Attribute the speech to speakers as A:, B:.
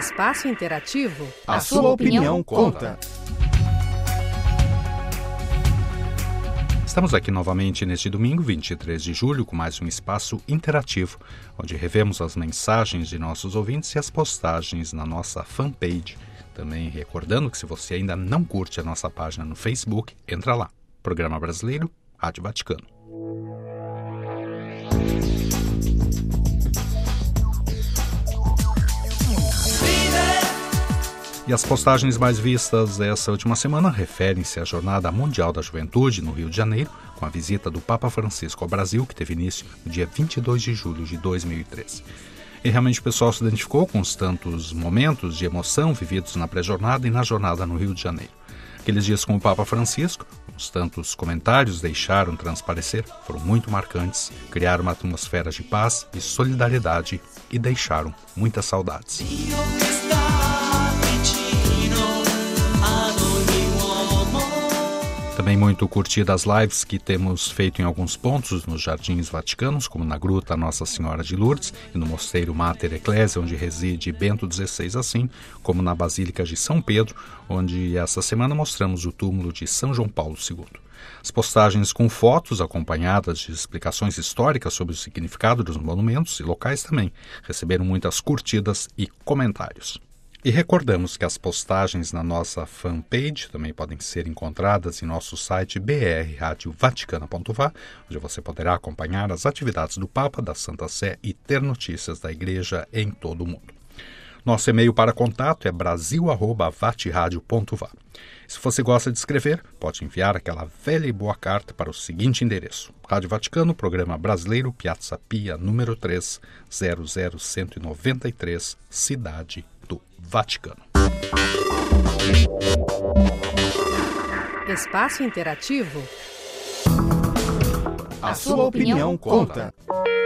A: Espaço Interativo.
B: A sua opinião conta.
C: Estamos aqui novamente neste domingo, 23 de julho, com mais um espaço interativo, onde revemos as mensagens de nossos ouvintes e as postagens na nossa fanpage. Também recordando que se você ainda não curte a nossa página no Facebook, entra lá. Programa Brasileiro, Rádio Vaticano. E as postagens mais vistas essa última semana referem-se à Jornada Mundial da Juventude no Rio de Janeiro, com a visita do Papa Francisco ao Brasil, que teve início no dia 22 de julho de 2013. E realmente o pessoal se identificou com os tantos momentos de emoção vividos na pré-jornada e na jornada no Rio de Janeiro. Aqueles dias com o Papa Francisco, os tantos comentários deixaram transparecer, foram muito marcantes, criaram uma atmosfera de paz e solidariedade e deixaram muitas saudades. Também muito curtidas as lives que temos feito em alguns pontos nos Jardins Vaticanos, como na Gruta Nossa Senhora de Lourdes e no Mosteiro Mater Ecclesiae, onde reside Bento XVI, assim como na Basílica de São Pedro, onde essa semana mostramos o túmulo de São João Paulo II. As postagens com fotos acompanhadas de explicações históricas sobre o significado dos monumentos e locais também receberam muitas curtidas e comentários. E recordamos que as postagens na nossa fanpage também podem ser encontradas em nosso site brradiovaticana.va, onde você poderá acompanhar as atividades do Papa, da Santa Sé e ter notícias da Igreja em todo o mundo. Nosso e-mail para contato é brasil@vatradio.va. Se você gosta de escrever, pode enviar aquela velha e boa carta para o seguinte endereço: Rádio Vaticano, Programa Brasileiro, Piazza Pia, número 3, 00193, Cidade do Vaticano.
A: Espaço Interativo.
B: A sua opinião conta.